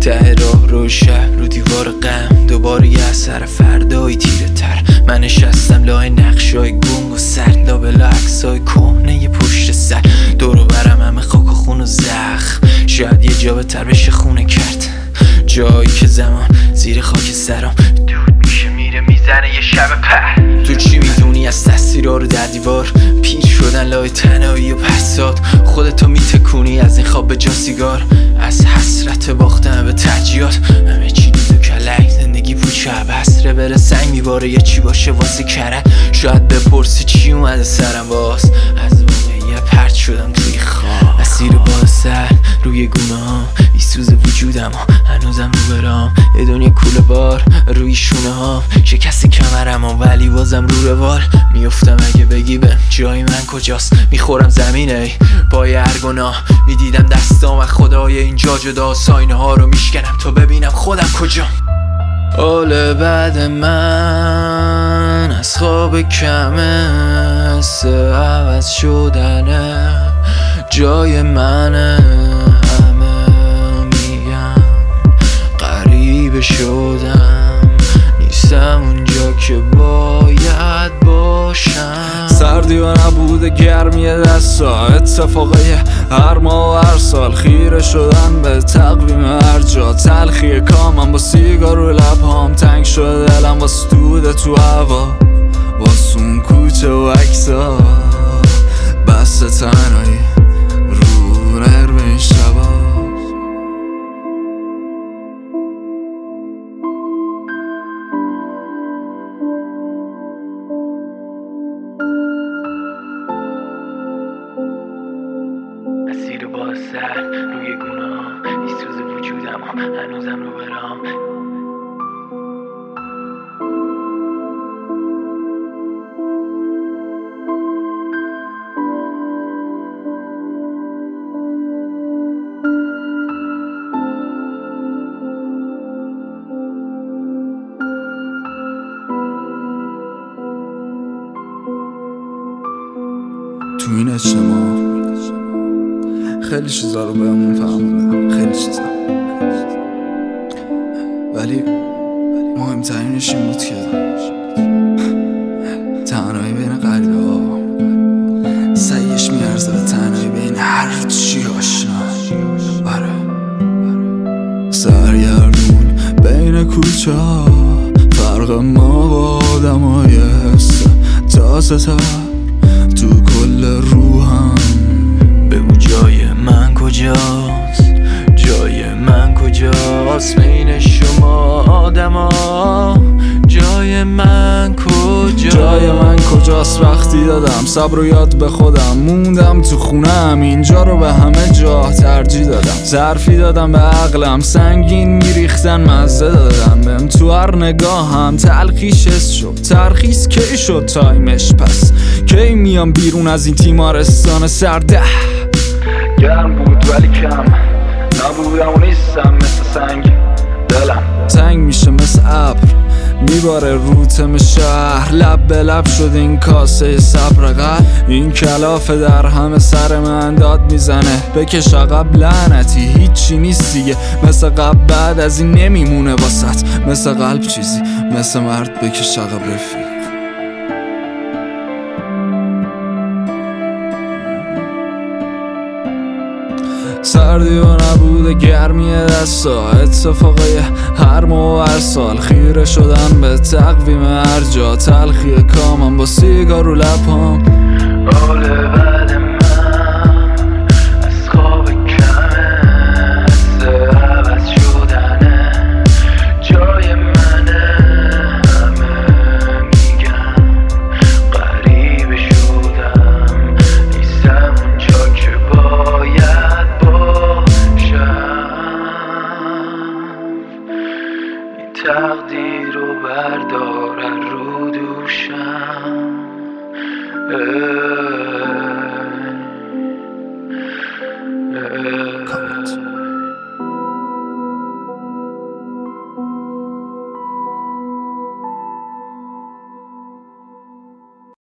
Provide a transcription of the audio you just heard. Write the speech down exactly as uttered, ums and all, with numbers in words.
ته راه رو شب رو دیوار غم دوباره یه اثر فردایی تیره تر. من نشستم لای نقشای گنگ و سرد لابل عکسای کهنه پشت سر. دورو برم همه خاک و خون و زخم، شاید یه جا بهتر بشه خونه کرد. جایی که زمان زیر خاک سرم دود میشه میره میزنه یه شب پر. تو چی میدونی از تصویرها رو در دیوار؟ پیر شدن لای تنهایی و پرساد. خودتو میتکونی از این خواب به جا سیگار، از حسرت باختن به ترجیحات. همه چی دود و کلک، زندگی پوچه بسره بره سنگ میباره یه چی باشه واسه کرد. شاید بپرسی چی اومده سرم باز، از واقعی پرت شدم توی خواب. اسیر با سر روی گونه ها بیسوز وجودم ها، هنوزم رو برام یه دنیا کوله بار روی شونه ها. شکست کمرم ها ولی بازم رو روال میفتم. اگه بگی به جای من کجاست میخورم زمینه پای هر گناه. میدیدم دستام و خدای اینجا جدا، ساینه ها رو میشکنم تا ببینم خودم کجا. حال بعد من از خواب کمه، حس عوض شدنه جای منه. همه میگن غریبه شدم، نیستم اونجا که باید باشم. سردی و نبود گرمی دستا، اتفاقی هر ماه و هر سال. خیره شدن به تقویم هر جا، تلخی کامم با سیگار رو لبهام. تنگ شده دلم با ستود تو هوا، واسه اون کوچه و عکسا. بس تنهایی رو نرم این شبا. اسیر با سر روی گونه ها بیسوز وجودم ها، هنوزم رو برام. تو این اجتماع خیلی چیزا رو بهمون فهموندن، خیلی چیزا، ولی مهمترینش این بود که تنهایی بین غریبه ها سعیش میارزه به تنهایی بین هر چی آشنا. آره سرگردون بین کوچه ها، فرق ما با آدمای حسه تازه تر تو کل روحم. بگو جای من کجاست، جای من کجاست بین شما آدما. جای من کجاست، جای من کجاست وقتی دادم صبر و یاد به خودم. موندم تو خونم اینجا رو به همه جا ترجیح دادم. ظرفی دادم به عقلم سنگین میریختن مزه دادم بهم. تو هر نگاه هم تلخیش حس شد، ترخیص کی شد تایمش پس. کی میام بیرون از این تیمارستان سرده. گرم بود ولی کم نبودم و نیستم، مثل سنگ دلم تنگ میشه مثل ابر میباره رو تم شهر. لب به لب شد این کاسه صبر قلب. این کلافه در همه سر من داد میزنه بکش عقب لعنتی هیچی نیست دیگه. مثل قبل بعد از این نمیمونه واسط، مثل قلب چیزی مثل مرد بکش عقب رفیق. سردی و نبود گرمی دستا، اتفاقی هر ماه و هر سال. خیره شدن به تقویم هر جا، تلخی کامم با سیگار رو لبام. حال